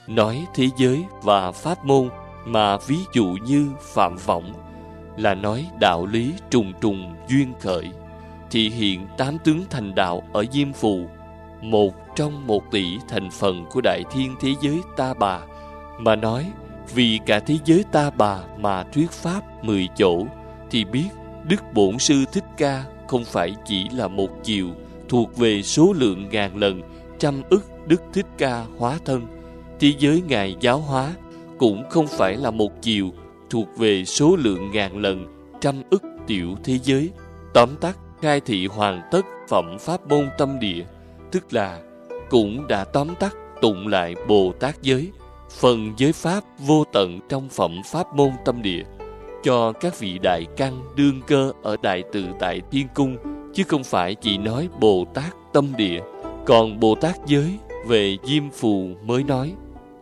nói thế giới và pháp môn mà ví dụ như phạm võng, là nói đạo lý trùng trùng duyên khởi, thị hiện 8 tướng thành đạo ở Diêm Phù, một trong 1 tỷ thành phần của đại thiên thế giới Ta Bà, mà nói vì cả thế giới Ta Bà mà thuyết pháp 10 chỗ, thì biết Đức Bổn Sư Thích Ca không phải chỉ là một chiều thuộc về số lượng ngàn lần, trăm ức Đức Thích Ca hóa thân. Thế giới Ngài giáo hóa cũng không phải là một chiều thuộc về số lượng ngàn lần, trăm ức tiểu thế giới. Tóm tắt, khai thị hoàn tất phẩm pháp môn tâm địa, tức là cũng đã tóm tắt tụng lại Bồ Tát giới, phần giới pháp vô tận trong phẩm pháp môn tâm địa, cho các vị đại căn đương cơ ở Đại Tự Tại Thiên Cung, chứ không phải chỉ nói Bồ Tát tâm địa. Còn Bồ Tát giới về Diêm Phù mới nói.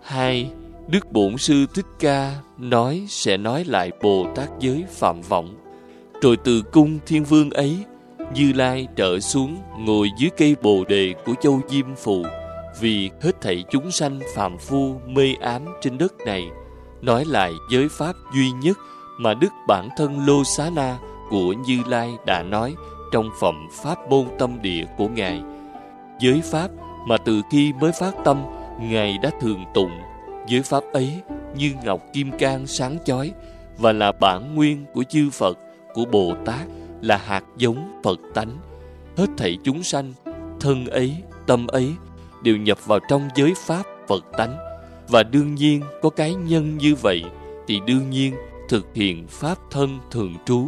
2. Đức Bổn Sư Thích Ca nói sẽ nói lại Bồ Tát giới phạm võng. Rồi từ cung Thiên Vương ấy, Như Lai trở xuống ngồi dưới cây Bồ Đề của châu Diêm Phù, vì hết thảy chúng sanh phàm phu mê ám trên đất này, nói lại giới pháp duy nhất mà Đức Bản Thân Lô Xá Na của Như Lai đã nói trong phẩm pháp môn tâm địa của Ngài. Giới pháp mà từ khi mới phát tâm Ngài đã thường tụng. Giới pháp ấy như ngọc kim cang sáng chói, và là bản nguyên của chư Phật, của Bồ Tát, là hạt giống Phật tánh. Hết thảy chúng sanh, thân ấy, tâm ấy đều nhập vào trong giới pháp Phật tánh. Và đương nhiên có cái nhân như vậy thì đương nhiên thực hiện pháp thân thường trú.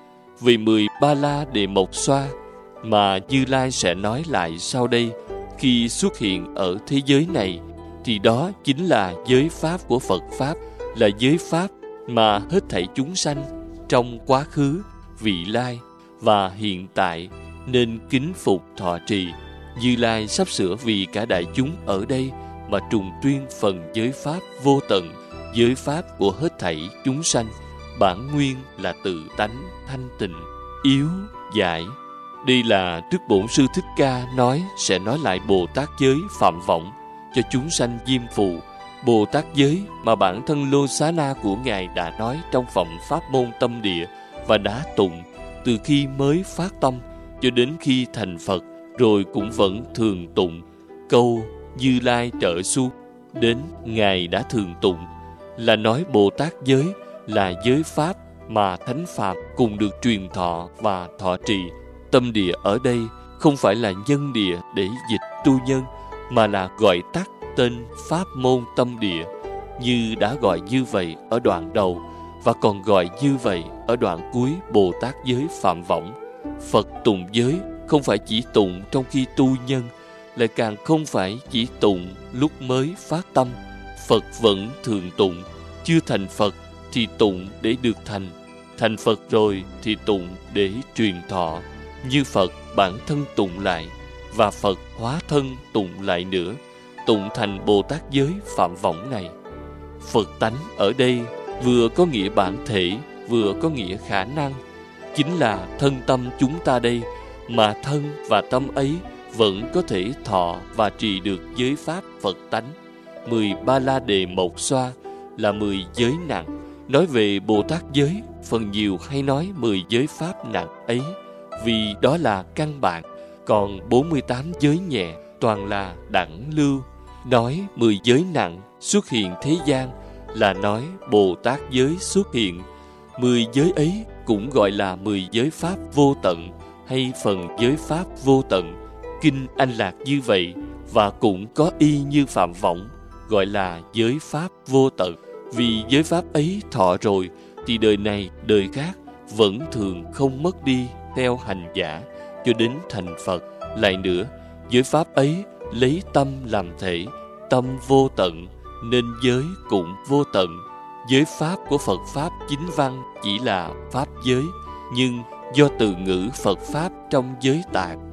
Vì 10 Ba La Đề Mộc Xoa mà Như Lai sẽ nói lại sau đây, khi xuất hiện ở thế giới này, thì đó chính là giới pháp của Phật Pháp, là giới pháp mà hết thảy chúng sanh trong quá khứ, vị lai và hiện tại nên kính phục thọ trì. Như Lai sắp sửa vì cả đại chúng ở đây mà trùng tuyên phần giới pháp vô tận, giới pháp của hết thảy chúng sanh, bản nguyên là tự tánh thanh tịnh, yếu, giải. Đây là Đức Bổn Sư Thích Ca nói sẽ nói lại Bồ Tát giới phạm võng cho chúng sanh Diêm Phù. Bồ Tát giới mà bản thân Lô Xá Na của Ngài đã nói trong phẩm pháp môn tâm địa và đã tụng từ khi mới phát tâm cho đến khi thành Phật, rồi cũng vẫn thường tụng câu Như Lai trở xuống đến Ngài đã thường tụng, là nói Bồ Tát giới là giới pháp mà thánh phạm cùng được truyền thọ và thọ trì. Tâm địa ở đây không phải là nhân địa để dịch tu nhân, mà là gọi tắt tên pháp môn tâm địa, như đã gọi như vậy ở đoạn đầu và còn gọi như vậy ở đoạn cuối Bồ Tát giới phạm võng. Phật tụng giới không phải chỉ tụng trong khi tu nhân, lại càng không phải chỉ tụng lúc mới phát tâm. Phật vẫn thường tụng, chưa thành Phật thì tụng để được thành, thành Phật rồi thì tụng để truyền thọ. Như Phật bản thân tụng lại, và Phật hóa thân tụng lại nữa, tụng thành Bồ Tát giới phạm võng này. Phật tánh ở đây vừa có nghĩa bản thể, vừa có nghĩa khả năng, chính là thân tâm chúng ta đây, mà thân và tâm ấy vẫn có thể thọ và trì được giới pháp Phật tánh. 10 Ba La Đề Mộc Xoa là 10 giới nặng. Nói về Bồ Tát giới, phần nhiều hay nói 10 giới pháp nặng ấy, vì đó là căn bản. Còn 48 giới nhẹ toàn là đẳng lưu. Nói 10 giới nặng xuất hiện thế gian là nói Bồ Tát giới xuất hiện. 10 giới ấy cũng gọi là 10 giới pháp vô tận hay phần giới pháp vô tận. Kinh Anh Lạc như vậy, và cũng có y như phạm võng, gọi là giới pháp vô tận. Vì giới pháp ấy thọ rồi thì đời này đời khác vẫn thường không mất đi theo hành giả cho đến thành Phật. Lại nữa, giới pháp ấy lấy tâm làm thể, tâm vô tận nên giới cũng vô tận. Giới pháp của Phật Pháp chính văn chỉ là Pháp giới, nhưng do từ ngữ Phật Pháp trong giới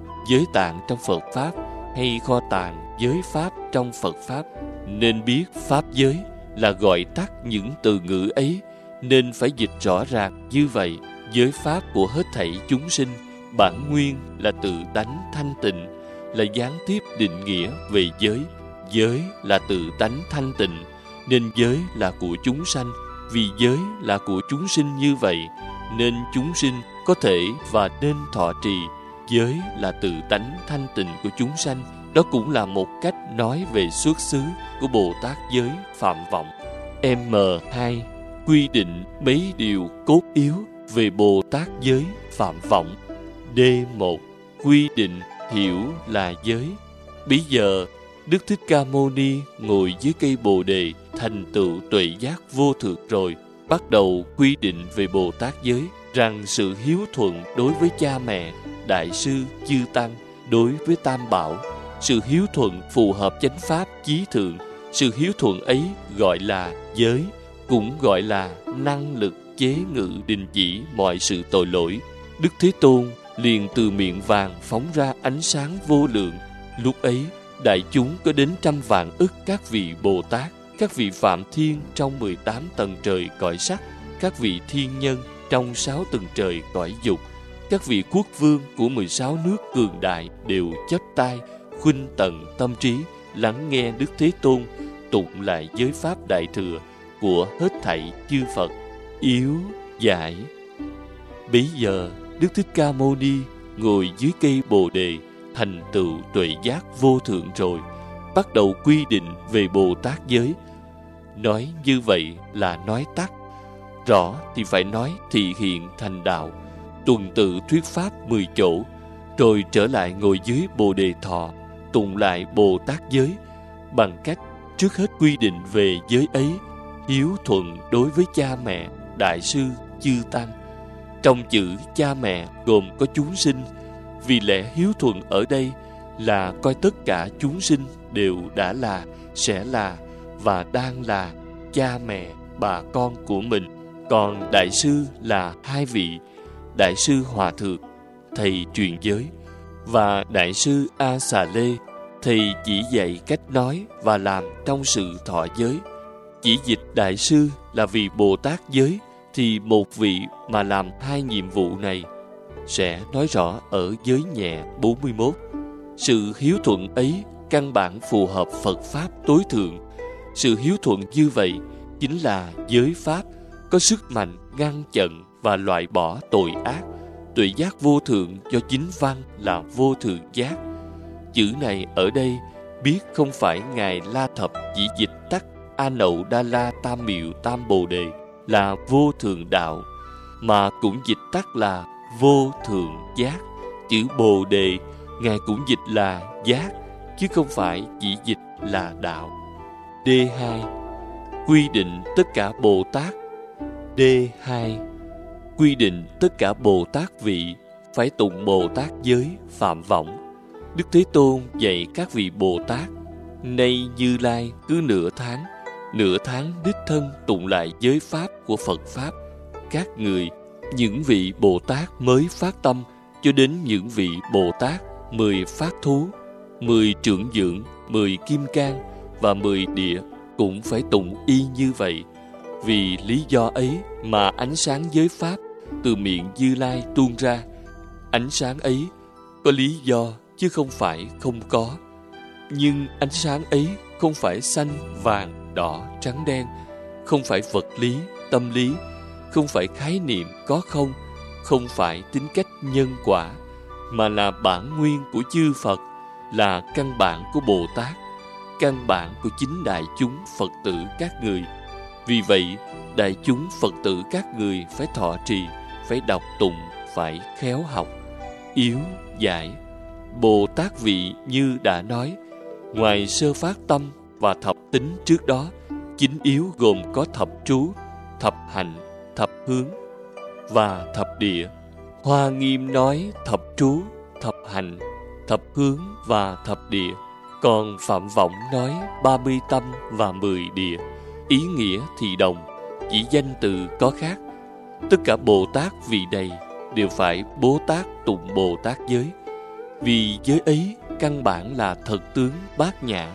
tạng trong Phật Pháp, hay kho tàng giới Pháp trong Phật Pháp, nên biết Pháp giới là gọi tắt những từ ngữ ấy, nên phải dịch rõ ràng như vậy. Giới Pháp của hết thảy chúng sinh, bản nguyên là tự tánh thanh tịnh, là gián tiếp định nghĩa về giới. giới là tự tánh thanh tịnh, nên giới là của chúng sanh. Vì giới là của chúng sinh như vậy, nên chúng sinh có thể và nên thọ trì. Giới là tự tánh thanh tịnh của chúng sanh. Đó cũng là một cách nói về xuất xứ của Bồ Tát giới Phạm Vọng. M2. Quy định mấy điều cốt yếu về Bồ Tát giới Phạm Vọng. D1. Quy định hiểu là giới. Bây giờ Đức Thích Ca Mâu Ni ngồi dưới cây Bồ Đề thành tựu tuệ giác vô thượng rồi, bắt đầu quy định về Bồ Tát giới, rằng sự hiếu thuận đối với cha mẹ, đại sư, chư tăng, đối với Tam Bảo, sự hiếu thuận phù hợp chánh pháp chí thượng. Sự hiếu thuận ấy gọi là giới, cũng gọi là năng lực chế ngự đình chỉ mọi sự tội lỗi. Đức Thế Tôn liền từ miệng vàng phóng ra ánh sáng vô lượng. Lúc ấy, đại chúng có đến 100 vạn ức các vị Bồ Tát, các vị Phạm Thiên trong 18 tầng trời cõi sắc, các vị thiên nhân trong 6 tầng trời cõi dục, các vị quốc vương của 16 nước cường đại đều chắp tay, khuynh tận tâm trí, lắng nghe Đức Thế Tôn tụng lại giới pháp đại thừa của hết thảy chư Phật, yếu giải. Bấy giờ, Đức Thích Ca Mâu Ni ngồi dưới cây Bồ Đề, thành tựu tuệ giác vô thượng rồi, bắt đầu quy định về Bồ Tát giới. Nói như vậy là nói tắt, rõ thì phải nói thị hiện thành đạo, tuần tự thuyết pháp 10 chỗ, rồi trở lại ngồi dưới Bồ Đề thọ, tụng lại Bồ Tát giới, bằng cách trước hết quy định về giới ấy, hiếu thuận đối với cha mẹ, đại sư, chư tăng. Trong chữ cha mẹ gồm có chúng sinh, vì lẽ hiếu thuận ở đây là coi tất cả chúng sinh đều đã là, sẽ là và đang là cha mẹ, bà con của mình. Còn đại sư là 2 vị, đại sư Hòa Thượng, thầy truyền giới, và đại sư A Xà Lê, thầy chỉ dạy cách nói và làm trong sự thọ giới. Chỉ dịch đại sư là vì Bồ Tát giới, thì một vị mà làm 2 nhiệm vụ này sẽ nói rõ ở giới nhẹ 41. Sự hiếu thuận ấy căn bản phù hợp Phật Pháp tối thượng. Sự hiếu thuận như vậy chính là giới Pháp, có sức mạnh ngăn chặn và loại bỏ tội ác. Tuệ giác vô thượng do chính văn là vô thượng giác. Chữ này ở đây biết không phải Ngài La Thập chỉ dịch tắt A Nậu Đa La Tam Miệu Tam Bồ Đề là vô thượng đạo, mà cũng dịch tắt là vô thượng giác. Chữ Bồ Đề Ngài cũng dịch là giác, chứ không phải chỉ dịch là đạo. D2. Quy định tất cả Bồ Tát. D2. Quy định tất cả Bồ Tát vị phải tụng Bồ Tát giới Phạm Vọng. Đức Thế Tôn dạy các vị Bồ Tát, nay Như Lai cứ nửa tháng đích thân tụng lại giới pháp của Phật Pháp. Các người, những vị Bồ Tát mới phát tâm, cho đến những vị Bồ Tát 10 phát thú, 10 trưởng dưỡng, 10 kim cang và 10 địa cũng phải tụng y như vậy. Vì lý do ấy mà ánh sáng giới pháp từ miệng Như Lai tuôn ra. Ánh sáng ấy có lý do chứ không phải không có. Nhưng ánh sáng ấy không phải xanh, vàng, đỏ, trắng, đen, không phải vật lý, tâm lý, không phải khái niệm có không phải tính cách nhân quả, mà là bản nguyên của chư Phật, là căn bản của Bồ Tát, căn bản của chính đại chúng Phật tử các người. Vì vậy, đại chúng Phật tử các người phải thọ trì, phải đọc tụng, phải khéo học, yếu giải. Bồ Tát vị như đã nói, ngoài sơ phát tâm và thập tính trước đó, chính yếu gồm có thập trú, thập hạnh, thập hướng và thập địa. Hoa Nghiêm nói thập trú, thập hạnh, thập hướng và thập địa. Còn Phạm Vọng nói 30 tâm và 10 địa. Ý nghĩa thì đồng, chỉ danh từ có khác. Tất cả Bồ Tát vị này đều phải Bố Tát tụng Bồ Tát giới, vì giới ấy căn bản là thật tướng bát nhã.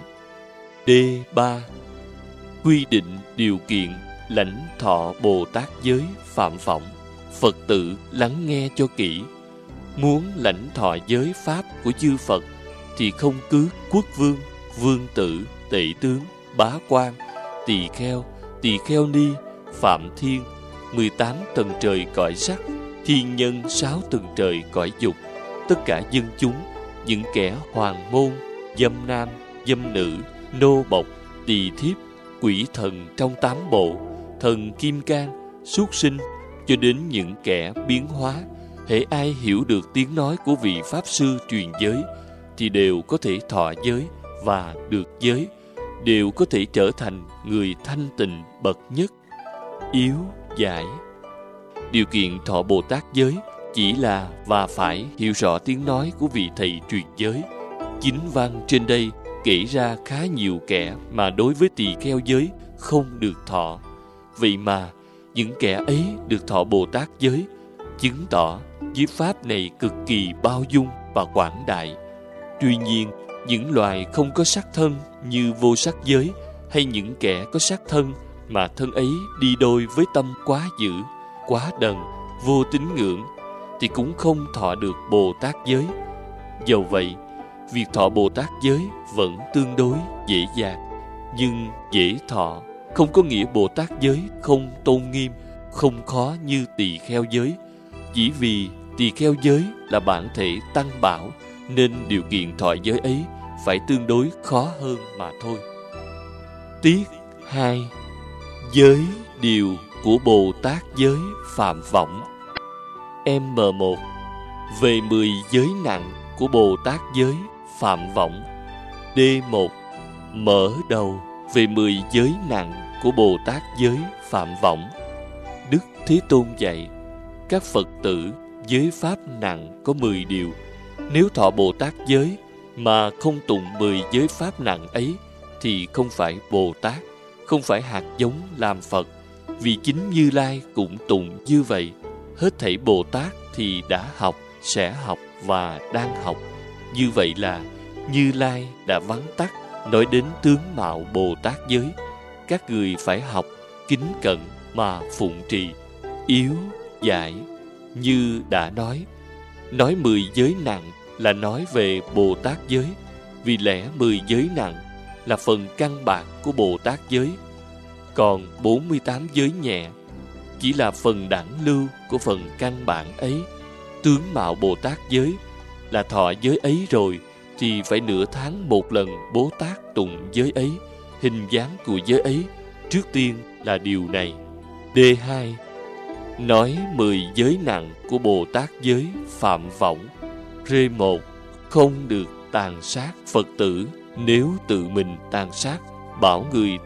D3. Quy định điều kiện lãnh thọ Bồ Tát giới Phạm Vọng. Phật tử lắng nghe cho kỹ. Muốn lãnh thọ giới pháp của chư Phật thì không cứ quốc vương, vương tử, Tể tướng, Bá Quan, Tỳ Kheo Ni, Phạm Thiên, 18 tầng trời cõi sắc, thiên nhân 6 tầng trời cõi dục, tất cả dân chúng, những kẻ hoàng môn, dâm nam, dâm nữ, nô bộc, tỳ thiếp, quỷ thần trong 8 bộ, thần kim cang, súc sinh, cho đến những kẻ biến hóa, hễ ai hiểu được tiếng nói của vị Pháp Sư truyền giới, thì đều có thể thọ giới và được giới, đều có thể trở thành người thanh tịnh bậc nhất. Yếu giải. Điều kiện thọ Bồ Tát giới chỉ là và phải hiểu rõ tiếng nói của vị thầy truyền giới. Chính văn trên đây kể ra khá nhiều kẻ mà đối với tỳ kheo giới không được thọ. Vậy mà những kẻ ấy được thọ Bồ Tát giới, chứng tỏ giới pháp này cực kỳ bao dung và quảng đại. Tuy nhiên, những loài không có sắc thân như vô sắc giới, hay những kẻ có sắc thân mà thân ấy đi đôi với tâm quá dữ, quá đần, vô tín ngưỡng, thì cũng không thọ được Bồ Tát giới. Dầu vậy, việc thọ Bồ Tát giới vẫn tương đối dễ dàng. Nhưng dễ thọ không có nghĩa Bồ Tát giới không tôn nghiêm, không khó như tỳ kheo giới. Chỉ vì tỳ kheo giới là bản thể tăng bảo, nên điều kiện thọ giới ấy phải tương đối khó hơn mà thôi. Tiết 2. Giới điều của Bồ Tát giới phạm võng. M1. Về 10 giới nặng của Bồ Tát giới phạm võng. D1. Mở đầu về 10 giới nặng của Bồ Tát giới phạm võng. Đức Thế Tôn dạy, các Phật tử giới pháp nặng có 10 điều. Nếu thọ Bồ Tát giới mà không tụng 10 giới pháp nặng ấy, thì không phải Bồ Tát, không phải hạt giống làm Phật. Vì chính Như Lai cũng tụng như vậy. Hết thảy Bồ Tát thì đã học, sẽ học và đang học. Như vậy là Như Lai đã vắn tắt nói đến tướng mạo Bồ Tát giới. Các người phải học, kính cẩn mà phụng trì. Yếu giải. Như đã nói 10 giới nặng là nói về Bồ Tát giới. Vì lẽ 10 giới nặng là phần căn bản của Bồ Tát giới. Còn 48 giới nhẹ chỉ là phần đẳng lưu của phần căn bản ấy. Tướng mạo Bồ Tát giới là thọ giới ấy rồi, thì phải nửa tháng một lần Bồ Tát tụng giới ấy. Hình dáng của giới ấy trước tiên là điều này. D2. Nói 10 giới nặng của Bồ Tát giới phạm võng. R1. Không được tàn sát Phật tử. Nếu tự mình tàn sát, bảo người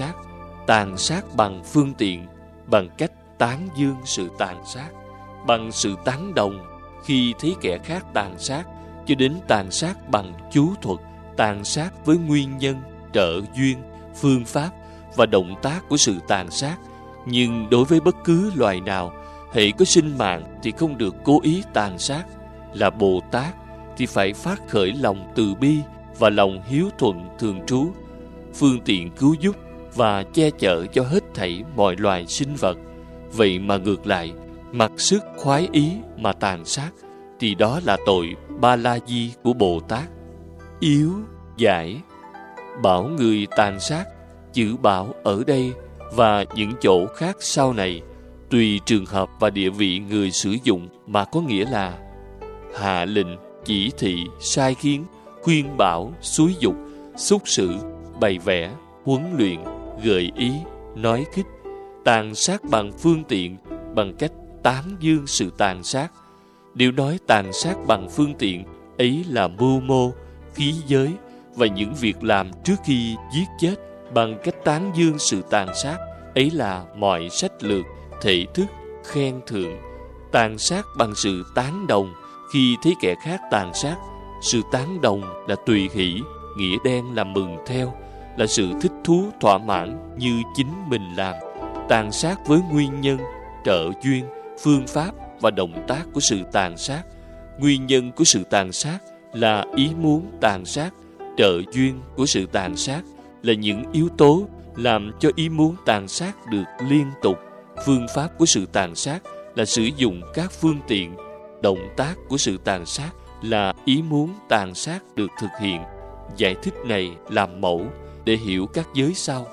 tàn sát bằng phương tiện, bằng cách tán dương sự tàn sát, bằng sự tán đồng khi thấy kẻ khác tàn sát, cho đến tàn sát bằng chú thuật, tàn sát với nguyên nhân, trợ duyên, phương pháp và động tác của sự tàn sát. Nhưng đối với bất cứ loài nào, hễ có sinh mạng thì không được cố ý tàn sát. Là Bồ Tát thì phải phát khởi lòng từ bi và lòng hiếu thuận thường trú, phương tiện cứu giúp và che chở cho hết thảy mọi loài sinh vật. Vậy mà ngược lại, mặc sức khoái ý mà tàn sát, thì đó là tội Ba La Di của Bồ Tát. Yếu giải. Bảo người tàn sát, chữ bảo ở đây và những chỗ khác sau này, tùy trường hợp và địa vị người sử dụng mà có nghĩa là hạ lệnh, chỉ thị, sai khiến, khuyên bảo, xúi dục, xúc xử, bày vẽ, huấn luyện, gợi ý, nói khích, tàn sát bằng phương tiện, bằng cách tán dương sự tàn sát. Nếu nói tàn sát bằng phương tiện ấy là mưu mô, khí giới và những việc làm trước khi giết chết, bằng cách tán dương sự tàn sát ấy là mọi sách lược, thể thức, khen thưởng. Tàn sát bằng sự tán đồng khi thấy kẻ khác tàn sát. Sự tán đồng là tùy hỷ, nghĩa đen là mừng theo, là sự thích thú thỏa mãn như chính mình làm. Tàn sát với nguyên nhân, trợ duyên, phương pháp và động tác của sự tàn sát. Nguyên nhân của sự tàn sát là ý muốn tàn sát. Trợ duyên của sự tàn sát là những yếu tố làm cho ý muốn tàn sát được liên tục. Phương pháp của sự tàn sát là sử dụng các phương tiện. Động tác của sự tàn sát là ý muốn tàn sát được thực hiện. Giải thích này làm mẫu, để hiểu các giới sau.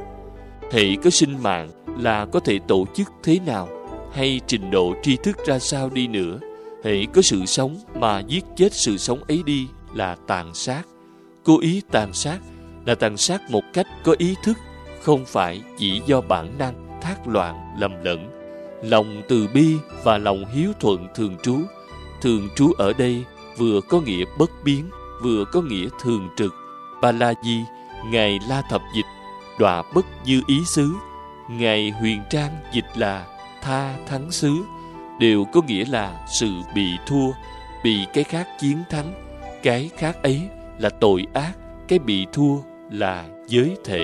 Hễ có sinh mạng là có thể tổ chức thế nào, hay trình độ tri thức ra sao đi nữa, hễ có sự sống mà giết chết sự sống ấy đi là tàn sát. Cố ý tàn sát là tàn sát một cách có ý thức, không phải chỉ do bản năng thác loạn lầm lẫn. Lòng từ bi và lòng hiếu thuận thường trú. Thường trú ở đây vừa có nghĩa bất biến, vừa có nghĩa thường trực. Ba La Di, Ngài La Thập dịch, đọa bất như ý xứ. Ngài Huyền Trang dịch là tha thắng xứ, đều có nghĩa là sự bị thua, bị cái khác chiến thắng. Cái khác ấy là tội ác, cái bị thua là giới thể.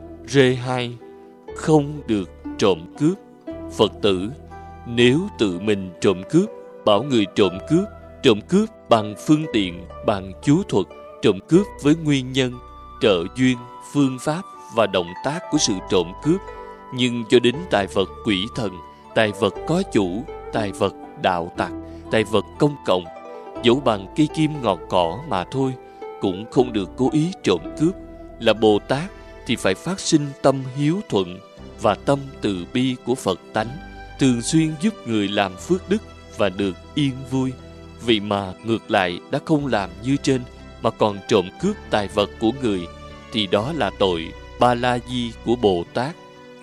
Rê 2. Không được trộm cướp. Phật tử, nếu tự mình trộm cướp, bảo người trộm cướp bằng phương tiện, bằng chú thuật, trộm cướp với nguyên nhân, trợ duyên, phương pháp và động tác của sự trộm cướp, nhưng cho đến tài vật quỷ thần, tài vật có chủ, tài vật đạo tặc, tài vật công cộng, dẫu bằng cây kim ngọt cỏ mà thôi, cũng không được cố ý trộm cướp. Là Bồ Tát thì phải phát sinh tâm hiếu thuận và tâm từ bi của Phật tánh, thường xuyên giúp người làm phước đức và được yên vui. Vì mà ngược lại đã không làm như trên mà còn trộm cướp tài vật của người, thì đó là tội Ba La Di của Bồ Tát.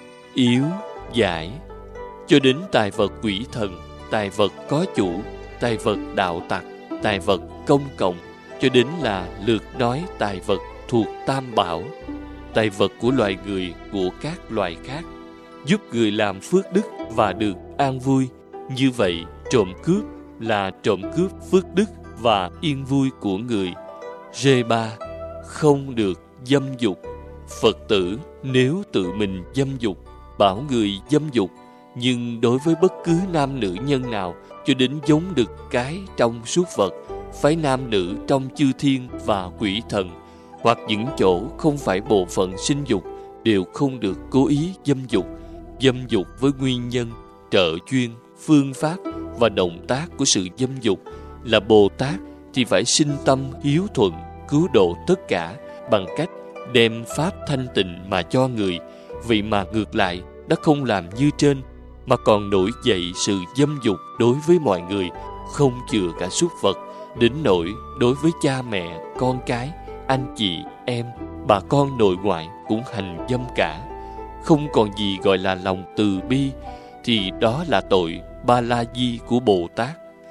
Yếu giải cho đến tài vật quỷ thần, tài vật có chủ, tài vật đạo tặc, tài vật công cộng, cho đến là lượt nói tài vật thuộc tam bảo, tài vật của loài người, của các loài khác, giúp người làm phước đức và được an vui. Như vậy, trộm cướp là trộm cướp phước đức và yên vui của người. Rê 3. Không được dâm dục. Phật tử, nếu tự mình dâm dục, bảo người dâm dục, nhưng đối với bất cứ nam nữ nhân nào, cho đến giống được cái trong súc vật, phái nam nữ trong chư thiên và quỷ thần, hoặc những chỗ không phải bộ phận sinh dục, đều không được cố ý dâm dục. Dâm dục với nguyên nhân, trợ duyên, phương pháp và động tác của sự dâm dục. Là Bồ Tát thì phải sinh tâm hiếu thuận, cứu độ tất cả bằng cách đem pháp thanh tịnh mà cho người. Vậy mà ngược lại đã không làm như trên, mà còn nổi dậy sự dâm dục đối với mọi người, không chừa cả súc vật, đến nỗi đối với cha mẹ, con cái, anh chị, em, bà con nội ngoại cũng hành dâm cả. Không còn gì gọi là lòng từ bi, thì đó là tội Ba La Di của Bồ Tát.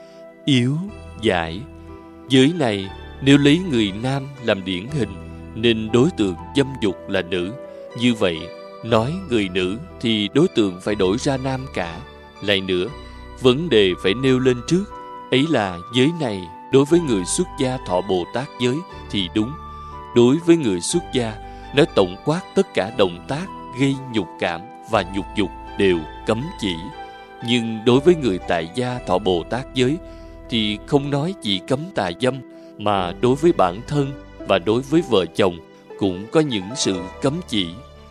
Yếu giải giới này, nếu lấy người nam làm điển hình, nên đối tượng dâm dục là nữ. Như vậy, nói người nữ thì đối tượng phải đổi ra nam cả. Lại nữa, vấn đề phải nêu lên trước, ấy là giới này đối với người xuất gia thọ Bồ Tát giới thì đúng. Đối với người xuất gia, nói tổng quát tất cả động tác gây nhục cảm và nhục dục đều cấm chỉ. Nhưng đối với người tại gia thọ Bồ Tát giới thì không nói chỉ cấm tà dâm, mà đối với bản thân và đối với vợ chồng cũng có những sự cấm chỉ.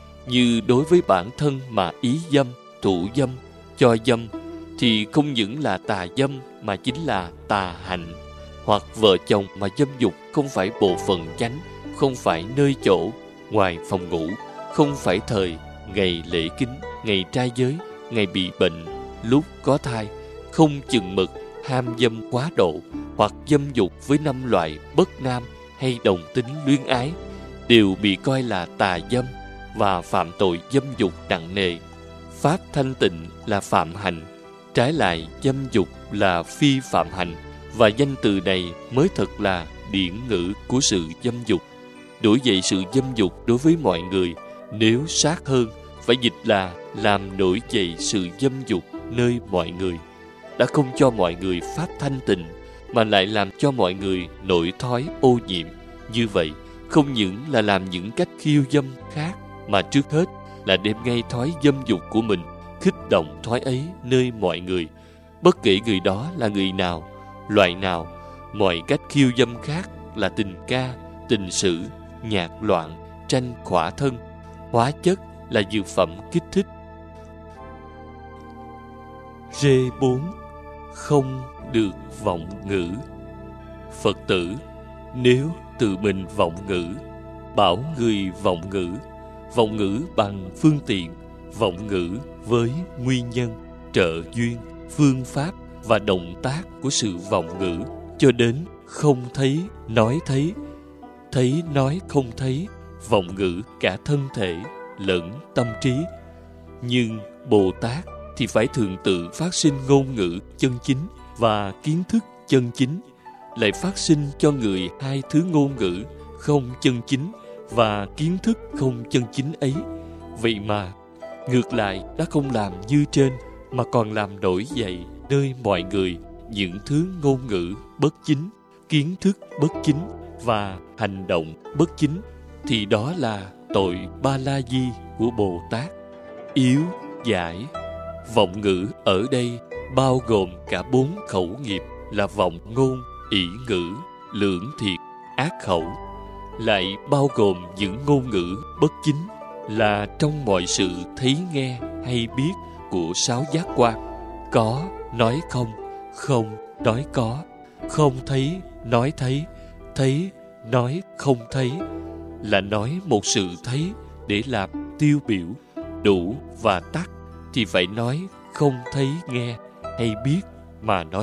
Như đối với bản thân mà ý dâm, thủ dâm, cho dâm, thì không những là tà dâm mà chính là tà hạnh. Hoặc vợ chồng mà dâm dục không phải bộ phận chánh, không phải nơi chỗ, ngoài phòng ngủ, không phải thời, ngày lễ kính, ngày trai giới, ngày bị bệnh, lúc có thai, không chừng mực, ham dâm quá độ, hoặc dâm dục với 5 loại bất nam hay đồng tính luyến ái, đều bị coi là tà dâm và phạm tội dâm dục nặng nề. Pháp thanh tịnh là phạm hành, trái lại dâm dục là phi phạm hành, và danh từ này mới thật là điển ngữ của sự dâm dục. Đổi dậy sự dâm dục đối với mọi người, nếu sát hơn, phải dịch là làm nổi dậy sự dâm dục nơi mọi người. Đã không cho mọi người pháp thanh tịnh, mà lại làm cho mọi người nổi thói ô nhiễm. Như vậy, không những là làm những cách khiêu dâm khác, mà trước hết là đem ngay thói dâm dục của mình, khích động thói ấy nơi mọi người. Bất kể người đó là người nào, loại nào, mọi cách khiêu dâm khác là tình ca, tình sử, nhạc loạn, tranh khỏa thân, hóa chất là dược phẩm kích thích. Rê 4. Không được vọng ngữ. Phật tử, nếu tự mình vọng ngữ, bảo người vọng ngữ bằng phương tiện, vọng ngữ với nguyên nhân, trợ duyên, phương pháp và động tác của sự vọng ngữ, cho đến không thấy, thấy nói không thấy, vọng ngữ cả thân thể lẫn tâm trí. Nhưng Bồ Tát thì phải thường tự phát sinh ngôn ngữ chân chính và kiến thức chân chính, lại phát sinh cho người hai thứ ngôn ngữ không chân chính và kiến thức không chân chính ấy. Vậy mà ngược lại đã không làm như trên, mà còn làm nổi dậy nơi mọi người những thứ ngôn ngữ bất chính, kiến thức bất chính và hành động bất chính, thì đó là tội Ba La Di của Bồ Tát. Yếu giải. Vọng ngữ ở đây bao gồm cả 4 khẩu nghiệp là vọng ngôn, ỷ ngữ, lưỡng thiệt, ác khẩu, lại bao gồm những ngôn ngữ bất chính là trong mọi sự thấy nghe hay biết của 6 giác quan: có nói không, không nói có, không thấy nói thấy, thấy nói không thấy, là nói một sự thấy để làm tiêu biểu. Đủ và tắc thì phải nói không thấy nghe hay biết mà nói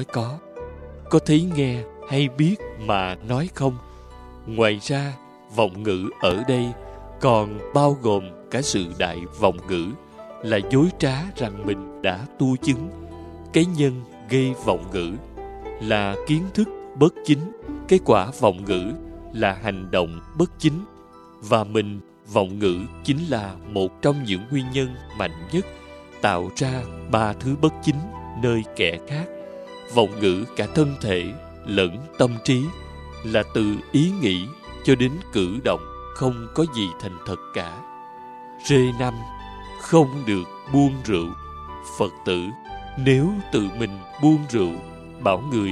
có thấy nghe hay biết mà nói không. Ngoài ra, vọng ngữ ở đây còn bao gồm cả sự đại vọng ngữ là dối trá rằng mình đã tu chứng. Cái nhân gây vọng ngữ là kiến thức bất chính, cái quả vọng ngữ là hành động bất chính, và mình vọng ngữ chính là một trong những nguyên nhân mạnh nhất tạo ra 3 thứ bất chính nơi kẻ khác. Vọng ngữ cả thân thể lẫn tâm trí, là từ ý nghĩ cho đến cử động không có gì thành thật cả. Rê 5. Không được buông rượu. Phật tử nếu tự mình buông rượu, bảo người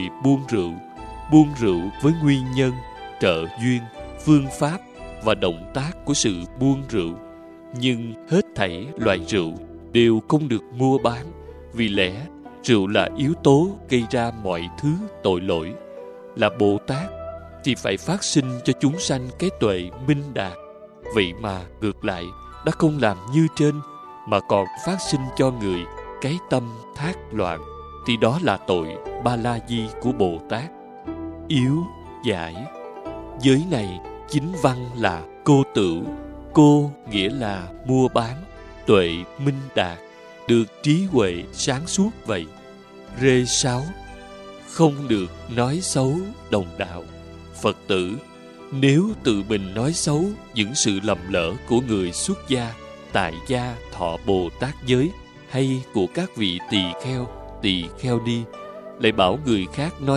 buông rượu với nguyên nhân, trợ duyên, phương pháp và động tác của sự buông rượu, nhưng hết thảy loại rượu đều không được mua bán, vì lẽ rượu là yếu tố gây ra mọi thứ tội lỗi. Là Bồ Tát thì phải phát sinh cho chúng sanh cái tuệ minh đạt. Vậy mà ngược lại đã không làm như trên, mà còn phát sinh cho người cái tâm thác loạn, thì đó là tội Ba La Di của Bồ Tát. Yếu giải. Giới này chính văn là cô tửu, cô nghĩa là mua bán, tuệ minh đạt, được trí huệ sáng suốt vậy. Rê 6. Không được nói xấu đồng đạo. Phật tử nếu tự mình nói xấu những sự lầm lỡ của người xuất gia, tại gia, thọ Bồ Tát giới, hay của các vị tỳ kheo ni, lại bảo người khác nói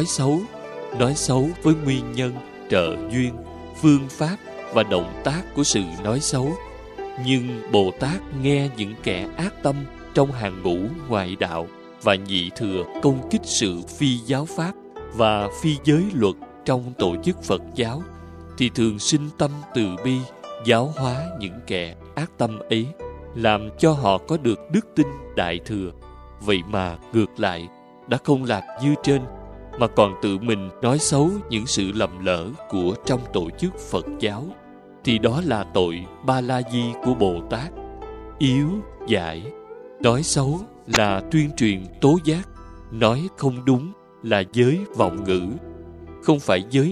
xấu với nguyên nhân, trợ duyên, phương pháp và động tác của sự nói xấu. Nhưng Bồ Tát nghe những kẻ ác tâm trong hàng ngũ ngoại đạo và nhị thừa công kích sự phi giáo pháp và phi giới luật trong tổ chức Phật giáo, thì thường sinh tâm từ bi, giáo hóa những kẻ ác tâm ấy, làm cho họ có được đức tin đại thừa. Vậy mà ngược lại đã không làm như trên, mà còn tự mình nói xấu những sự lầm lỡ của trong tổ chức Phật giáo, thì đó là tội Ba La Di của Bồ Tát. Yếu giải. Nói xấu là tuyên truyền tố giác, nói không đúng là giới vọng ngữ. Không phải giới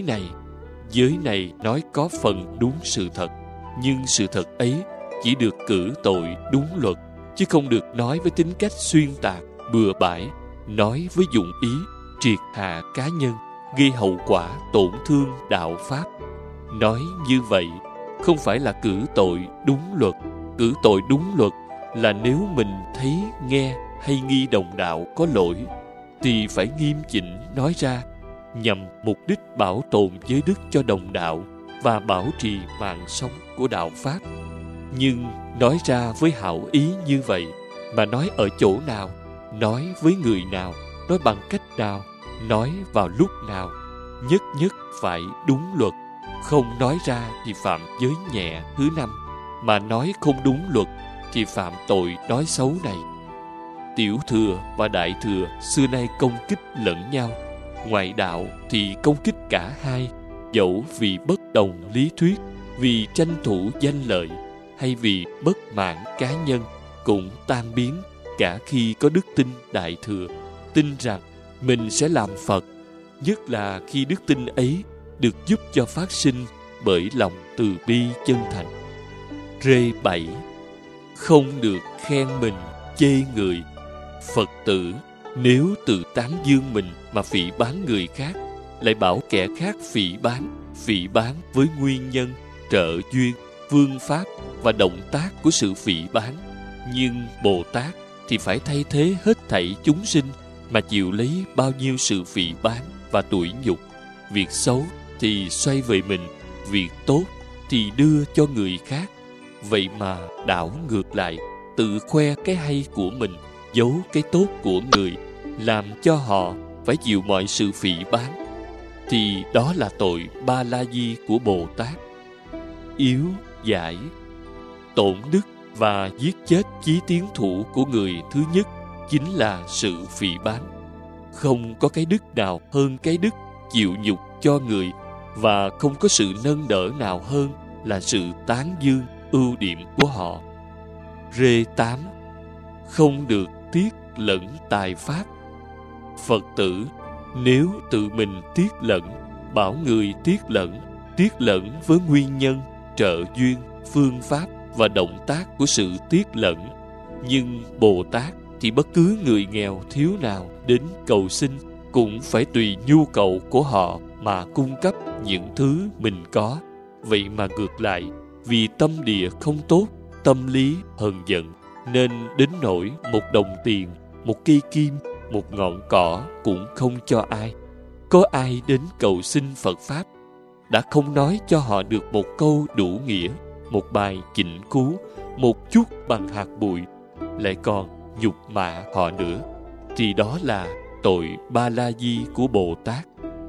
này nói có phần đúng sự thật, nhưng sự thật ấy chỉ được cử tội đúng luật, chứ không được nói với tính cách xuyên tạc, bừa bãi, nói với dụng ý triệt hạ cá nhân, gây hậu quả tổn thương đạo pháp. Nói như vậy không phải là cử tội đúng luật. Cử tội đúng luật là nếu mình thấy, nghe hay nghi đồng đạo có lỗi, thì phải nghiêm chỉnh nói ra, nhằm mục đích bảo tồn giới đức cho đồng đạo và bảo trì mạng sống của đạo pháp. Nhưng nói ra với hảo ý như vậy, mà nói ở chỗ nào, nói với người nào, nói bằng cách nào, nói vào lúc nào, nhất nhất phải đúng luật. Không nói ra thì phạm giới nhẹ thứ 5, mà nói không đúng luật thì phạm tội nói xấu này. Tiểu thừa và đại thừa xưa nay công kích lẫn nhau, ngoại đạo thì công kích cả hai, dẫu vì bất đồng lý thuyết, vì tranh thủ danh lợi hay vì bất mãn cá nhân cũng tan biến cả khi có đức tin đại thừa, tin rằng mình sẽ làm Phật, nhất là khi đức tin ấy được giúp cho phát sinh bởi lòng từ bi chân thành. Rê 7. Không được khen mình, chê người. Phật tử nếu tự tán dương mình mà phỉ báng người khác, lại bảo kẻ khác phỉ báng với nguyên nhân, trợ duyên, phương pháp và động tác của sự phỉ báng. Nhưng Bồ Tát thì phải thay thế hết thảy chúng sinh mà chịu lấy bao nhiêu sự phỉ báng và tủi nhục. Việc xấu thì xoay về mình, việc tốt thì đưa cho người khác. Vậy mà đảo ngược lại, tự khoe cái hay của mình, giấu cái tốt của người, làm cho họ phải chịu mọi sự phỉ báng, thì đó là tội Ba La Di của Bồ Tát. Yếu giải, tổn đức và giết chết chí tiến thủ của người thứ nhất chính là sự phỉ báng. Không có cái đức nào hơn cái đức chịu nhục cho người, và không có sự nâng đỡ nào hơn là sự tán dương ưu điểm của họ. Rê 8. Không được tiếc lẫn tài pháp. Phật tử nếu tự mình tiếc lẫn, bảo người tiếc lẫn với nguyên nhân, trợ duyên, phương pháp và động tác của sự tiếc lẫn. Nhưng Bồ Tát thì bất cứ người nghèo thiếu nào đến cầu xin cũng phải tùy nhu cầu của họ mà cung cấp những thứ mình có. Vậy mà ngược lại, vì tâm địa không tốt, tâm lý hờn giận, nên đến nỗi một đồng tiền, một cây kim, một ngọn cỏ cũng không cho ai. Có ai đến cầu xin Phật Pháp, đã không nói cho họ được một câu đủ nghĩa, một bài chỉnh cứu, một chút bằng hạt bụi, lại còn nhục mạ họ nữa, thì đó là tội Ba La Di của Bồ Tát.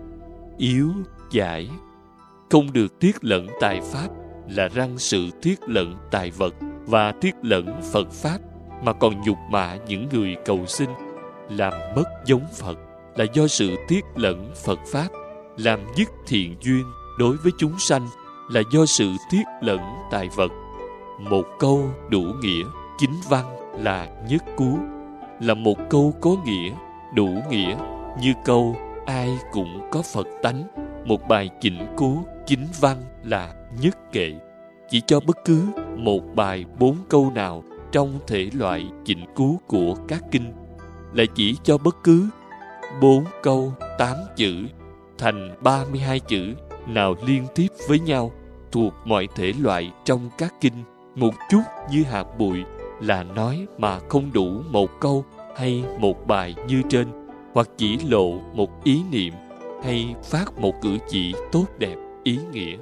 Yếu giải, không được tiếc lẫn tài pháp là răng sự tiếc lẫn tài vật và tiếc lẫn Phật Pháp, mà còn nhục mạ những người cầu xin, làm mất giống Phật là do sự tiếc lẫn Phật Pháp, làm dứt thiện duyên đối với chúng sanh là do sự tiếc lẫn tài vật. Một câu đủ nghĩa, chính văn là nhất cú, là một câu có nghĩa, đủ nghĩa, như câu ai cũng có Phật tánh. Một bài chỉnh cứu chính văn là nhất kệ, chỉ cho bất cứ một bài 4 câu nào trong thể loại chỉnh cứu của các kinh, lại chỉ cho bất cứ 4 câu 8 chữ thành 32 chữ nào liên tiếp với nhau thuộc mọi thể loại trong các kinh, một chút như hạt bụi, là nói mà không đủ một câu hay một bài như trên, hoặc chỉ lộ một ý niệm hay phát một cử chỉ tốt đẹp ý nghĩa.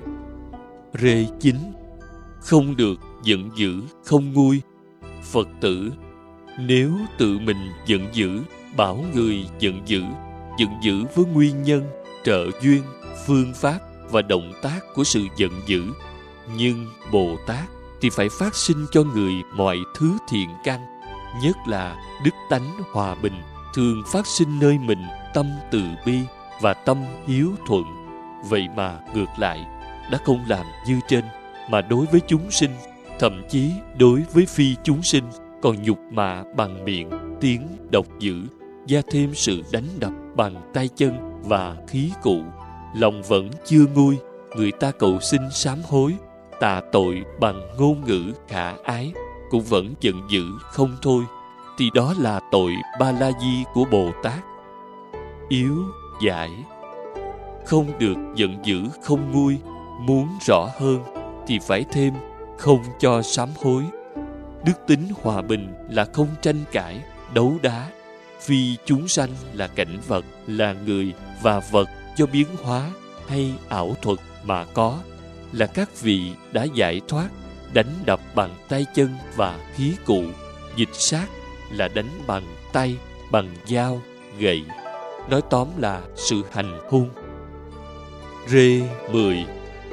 Rê 9. Không được giận dữ không nguôi. Phật tử nếu tự mình giận dữ, bảo người giận dữ với nguyên nhân, trợ duyên, phương pháp và động tác của sự giận dữ. Nhưng Bồ Tát thì phải phát sinh cho người mọi thứ thiện căn, nhất là đức tánh hòa bình, thường phát sinh nơi mình tâm từ bi và tâm hiếu thuận. Vậy mà ngược lại, đã không làm như trên, mà đối với chúng sinh, thậm chí đối với phi chúng sinh, còn nhục mạ bằng miệng, tiếng độc dữ, gia thêm sự đánh đập bằng tay chân và khí cụ. Lòng vẫn chưa nguôi, người ta cầu xin sám hối, tạ tội bằng ngôn ngữ khả ái, cũng vẫn giận dữ không thôi, thì đó là tội Ba La Di của Bồ Tát. Yếu giải, không được giận dữ không nguôi. Muốn rõ hơn thì phải thêm không cho sám hối. Đức tính hòa bình là không tranh cãi, đấu đá. Phi chúng sanh là cảnh vật, là người và vật do biến hóa hay ảo thuật mà có, là các vị đã giải thoát, đánh đập bằng tay chân và khí cụ. Dịch sát là đánh bằng tay, bằng dao, gậy. Nói tóm là sự hành hung. Rê 10.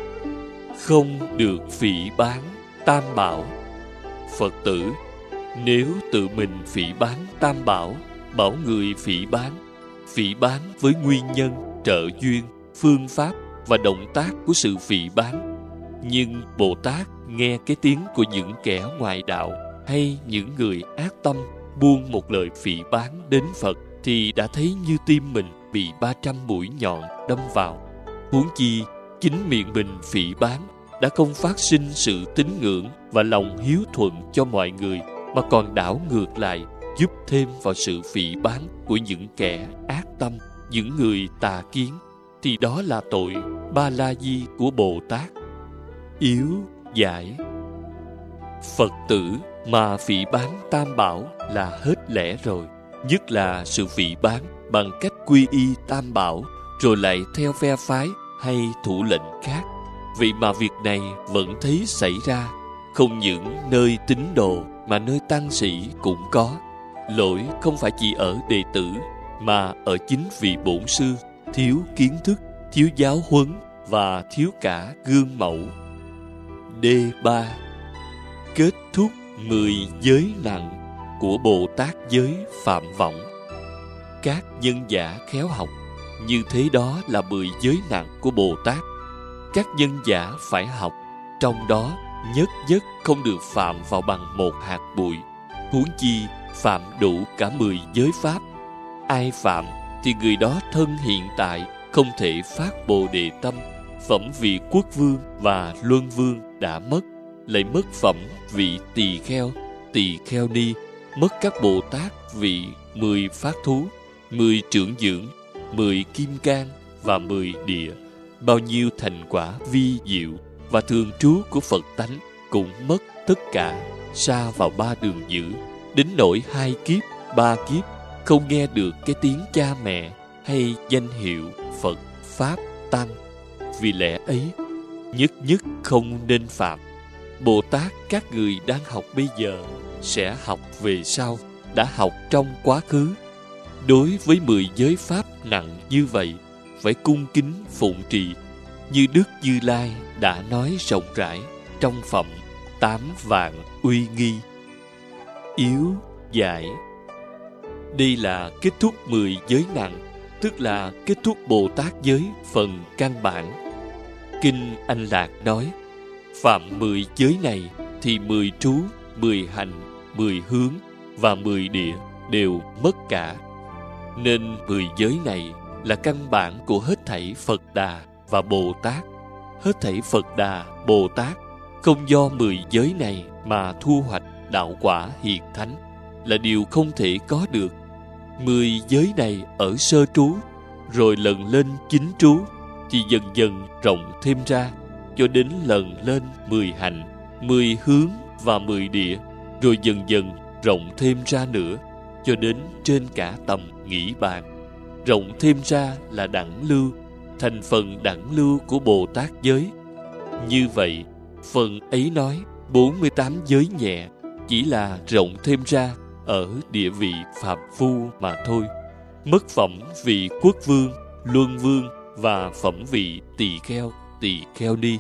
Không được phỉ báng Tam Bảo. Phật tử nếu tự mình phỉ báng Tam Bảo, bảo người phỉ báng với nguyên nhân, trợ duyên, phương pháp và động tác của sự phỉ báng, Nhưng Bồ Tát nghe cái tiếng của những kẻ ngoại đạo hay những người ác tâm buông một lời phỉ báng đến Phật thì đã thấy như tim mình bị 300 mũi nhọn đâm vào. Huống chi chính miệng mình phỉ báng đã không phát sinh sự tín ngưỡng và lòng hiếu thuận cho mọi người, mà còn đảo ngược lại, giúp thêm vào sự phỉ báng của những kẻ ác tâm, những người tà kiến, thì đó là tội Ba La Di của Bồ Tát. Yếu giải: Phật tử mà phỉ báng Tam Bảo là hết lẽ rồi, nhất là sự phỉ báng bằng cách quy y Tam Bảo rồi lại theo phe phái hay thủ lệnh khác. Vậy mà việc này vẫn thấy xảy ra, không những nơi tín đồ mà nơi tăng sĩ cũng có. Lỗi không phải chỉ ở đệ tử, mà ở chính vị bổn sư thiếu kiến thức, thiếu giáo huấn và thiếu cả gương mẫu. D3. Kết thúc 10 giới nặng của Bồ Tát giới Phạm Võng. Các nhân giả khéo học, như thế đó là 10 giới nặng của Bồ Tát. Các nhân giả phải học, trong đó nhất nhất không được phạm vào bằng một hạt bụi, huống chi phạm đủ cả 10 giới pháp. Ai phạm thì người đó thân hiện tại không thể phát Bồ Đề tâm. Phẩm vị quốc vương và luân vương đã mất, lại mất phẩm vị tỳ kheo ni, mất các Bồ Tát vị 10 phát thú, 10 trưởng dưỡng, 10 kim cang và 10 địa. Bao nhiêu thành quả vi diệu và thường trú của Phật tánh cũng mất tất cả, sa vào 3 đường dữ, đến nỗi 2 kiếp, 3 kiếp không nghe được cái tiếng cha mẹ hay danh hiệu Phật, Pháp, Tăng. Vì lẽ ấy, nhất nhất không nên phạm. Bồ Tát các người đang học bây giờ sẽ học về sau, đã học trong quá khứ. Đối với 10 giới pháp nặng như vậy, phải cung kính phụng trì, như Đức Như Lai đã nói rộng rãi trong phẩm 8 vạn uy nghi. Yếu giải: Đây là kết thúc 10 giới nặng, tức là kết thúc Bồ Tát giới phần căn bản. Kinh Anh Lạc nói, phạm 10 giới này thì 10 trú, 10 hành, 10 hướng và 10 địa đều mất cả. Nên 10 giới này là căn bản của hết thảy Phật Đà và Bồ Tát. Hết thảy Phật Đà, Bồ Tát không do 10 giới này mà thu hoạch đạo quả hiền thánh là điều không thể có được. 10 giới này ở sơ trú, rồi lần lên 9 trú, thì dần dần rộng thêm ra, cho đến lần lên 10 hành, 10 hướng và 10 địa, rồi dần dần rộng thêm ra nữa, cho đến trên cả tầm nghĩ bàn. Rộng thêm ra là đẳng lưu, thành phần đẳng lưu của Bồ Tát giới. Như vậy, phần ấy nói 48 giới nhẹ chỉ là rộng thêm ra ở địa vị phàm phu mà thôi. Mất phẩm vị quốc vương, luân vương và phẩm vị tỳ kheo ni.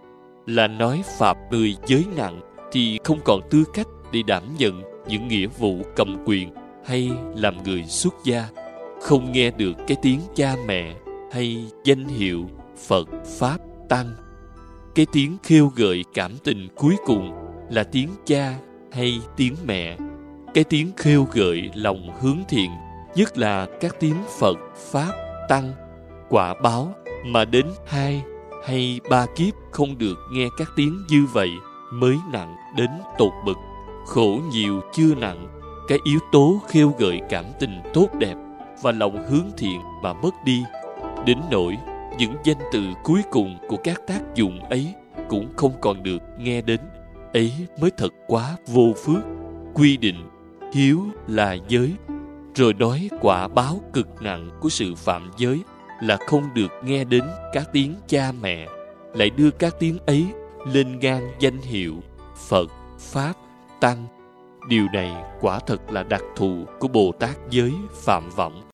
Là nói phạm 10 giới nặng thì không còn tư cách để đảm nhận những nghĩa vụ cầm quyền hay làm người xuất gia, không nghe được cái tiếng cha mẹ hay danh hiệu Phật, Pháp, Tăng. Cái tiếng khêu gợi cảm tình cuối cùng là tiếng cha hay tiếng mẹ. Cái tiếng khêu gợi lòng hướng thiện, nhất là các tiếng Phật, Pháp, Tăng. Quả báo mà đến 2 hay 3 kiếp không được nghe các tiếng như vậy mới nặng đến tột bực. Khổ nhiều chưa nặng, cái yếu tố khêu gợi cảm tình tốt đẹp và lòng hướng thiện mà mất đi, đến nỗi những danh từ cuối cùng của các tác dụng ấy cũng không còn được nghe đến. Ấy mới thật quá vô phước. Quy định hiếu là giới, rồi nói quả báo cực nặng của sự phạm giới là không được nghe đến các tiếng cha mẹ, lại đưa các tiếng ấy lên ngang danh hiệu Phật, Pháp, Tăng. Điều này quả thật là đặc thù của Bồ Tát giới Phạm Võng.